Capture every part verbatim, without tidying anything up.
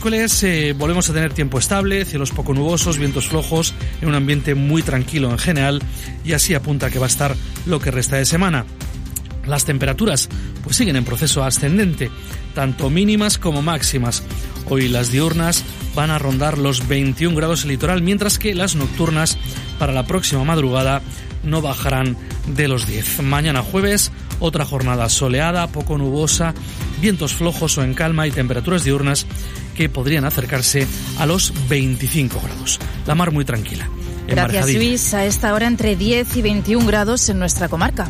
miércoles eh, volvemos a tener tiempo estable, cielos poco nubosos, vientos flojos, en un ambiente muy tranquilo en general, y así apunta que va a estar lo que resta de semana. Las temperaturas pues siguen en proceso ascendente, tanto mínimas como máximas. Hoy las diurnas van a rondar los veintiún grados en el litoral, mientras que las nocturnas para la próxima madrugada no bajarán de los diez. Mañana jueves, otra jornada soleada, poco nubosa, vientos flojos o en calma y temperaturas diurnas que podrían acercarse a los veinticinco grados. La mar muy tranquila. Gracias, Luis. A esta hora entre diez y veintiún grados en nuestra comarca.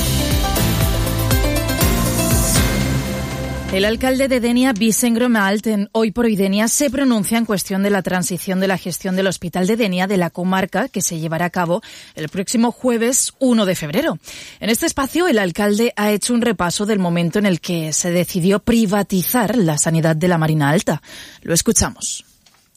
El alcalde de Denia, Vicent Gromalt, en Hoy por Hoy Denia, se pronuncia en cuestión de la transición de la gestión del Hospital de Denia de la comarca, que se llevará a cabo el próximo jueves uno de febrero. En este espacio, el alcalde ha hecho un repaso del momento en el que se decidió privatizar la sanidad de la Marina Alta. Lo escuchamos.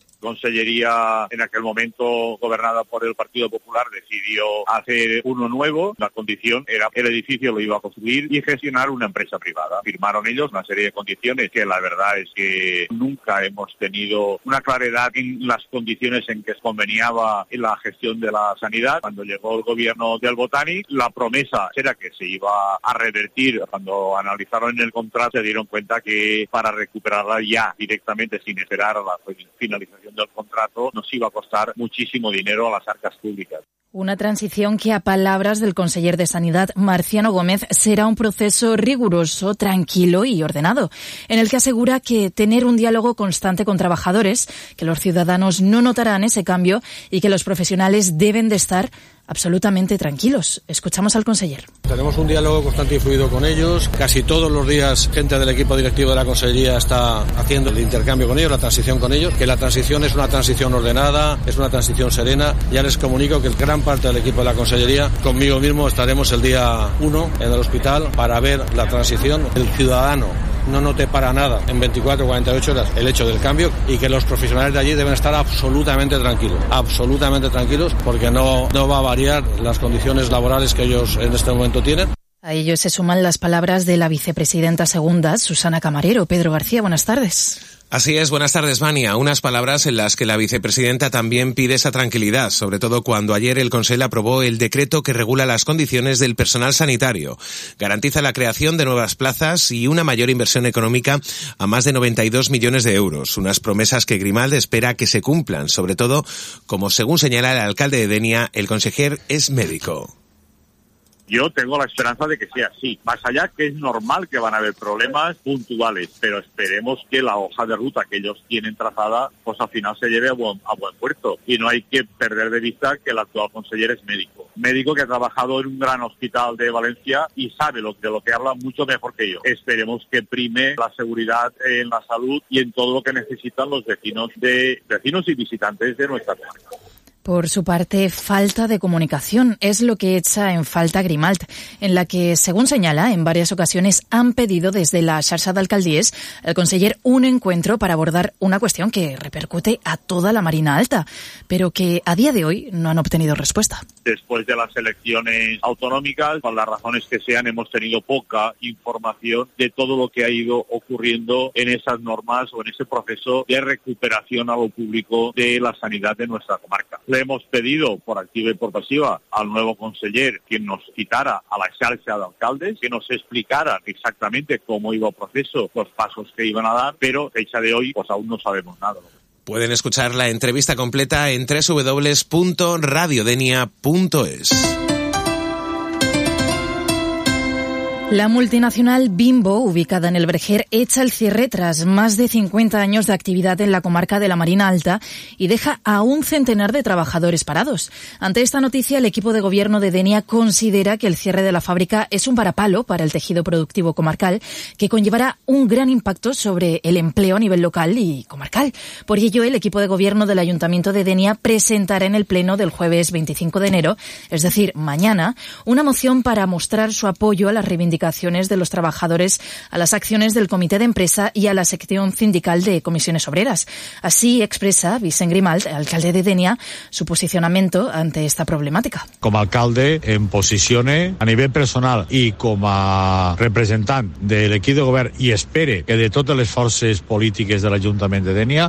Consellería, en aquel momento gobernada por el Partido Popular, decidió hacer uno nuevo. La condición era que el edificio lo iba a construir y gestionar una empresa privada. Firmaron ellos una serie de condiciones que la verdad es que nunca hemos tenido una claridad en las condiciones en que conveniaba en la gestión de la sanidad. Cuando llegó el gobierno del Botànic, la promesa era que se iba a revertir. Cuando analizaron el contrato se dieron cuenta que para recuperarla ya directamente, sin esperar a la finalización del contrato, nos iba a costar muchísimo dinero a las arcas públicas. Una transición que, a palabras del conseller de Sanidad, Marciano Gómez, será un proceso riguroso, tranquilo y ordenado, en el que asegura que tener un diálogo constante con trabajadores, que los ciudadanos no notarán ese cambio y que los profesionales deben de estar absolutamente tranquilos. Escuchamos al conseller. Tenemos un diálogo constante y fluido con ellos. Casi todos los días gente del equipo directivo de la Consellería está haciendo el intercambio con ellos, la transición con ellos, que la transición es una transición ordenada, es una transición serena. Ya les comunico que gran parte del equipo de la Consellería, conmigo mismo, estaremos el día uno en el hospital para ver la transición. El ciudadano no note para nada en veinticuatro o cuarenta y ocho horas el hecho del cambio, y que los profesionales de allí deben estar absolutamente tranquilos, absolutamente tranquilos, porque no, no va a variar las condiciones laborales que ellos en este momento tienen. A ello se suman las palabras de la vicepresidenta segunda, Susana Camarero. Pedro García, buenas tardes. Así es, buenas tardes, Mania. Unas palabras en las que la vicepresidenta también pide esa tranquilidad, sobre todo cuando ayer el Consell aprobó el decreto que regula las condiciones del personal sanitario. Garantiza la creación de nuevas plazas y una mayor inversión económica a más de noventa y dos millones de euros. Unas promesas que Grimald espera que se cumplan, sobre todo, como según señala el alcalde de Denia, el conseller es médico. Yo tengo la esperanza de que sea así. Más allá que es normal que van a haber problemas puntuales, pero esperemos que la hoja de ruta que ellos tienen trazada, pues al final se lleve a buen, a buen puerto. Y no hay que perder de vista que el actual conseller es médico. Médico que ha trabajado en un gran hospital de Valencia y sabe lo, de lo que habla mucho mejor que yo. Esperemos que prime la seguridad en la salud y en todo lo que necesitan los vecinos de vecinos y visitantes de nuestra comarca. Por su parte, falta de comunicación es lo que echa en falta Grimald, en la que, según señala, en varias ocasiones han pedido desde la xarxa d'alcaldies al conseller un encuentro para abordar una cuestión que repercute a toda la Marina Alta, pero que a día de hoy no han obtenido respuesta. Después de las elecciones autonómicas, por las razones que sean, hemos tenido poca información de todo lo que ha ido ocurriendo en esas normas o en ese proceso de recuperación a lo público de la sanidad de nuestra comarca. Le hemos pedido por activa y por pasiva al nuevo conseller que nos citara a la xarxa de alcaldes, que nos explicara exactamente cómo iba el proceso, los pasos que iban a dar, pero a fecha de hoy pues aún no sabemos nada. Pueden escuchar la entrevista completa en doble u doble u doble u punto radio denia punto es. La multinacional Bimbo, ubicada en el Brejer, echa el cierre tras más de cincuenta años de actividad en la comarca de la Marina Alta y deja a un centenar de trabajadores parados. Ante esta noticia, el equipo de gobierno de Denia considera que el cierre de la fábrica es un varapalo para el tejido productivo comarcal, que conllevará un gran impacto sobre el empleo a nivel local y comarcal. Por ello, el equipo de gobierno del Ayuntamiento de Denia presentará en el pleno del jueves veinticinco de enero, es decir, mañana, una moción para mostrar su apoyo a las reivindicaciones de los trabajadores, a las acciones del comité de empresa y a la sección sindical de comisiones obreras. Así expresa Vicent Grimald, alcalde de Denia, su posicionamiento ante esta problemàtica. Com a alcalde em posicione a nivell personal i com a representant de l'equip de govern i espere que de totes les forces polítiques de l'Ajuntament de Denia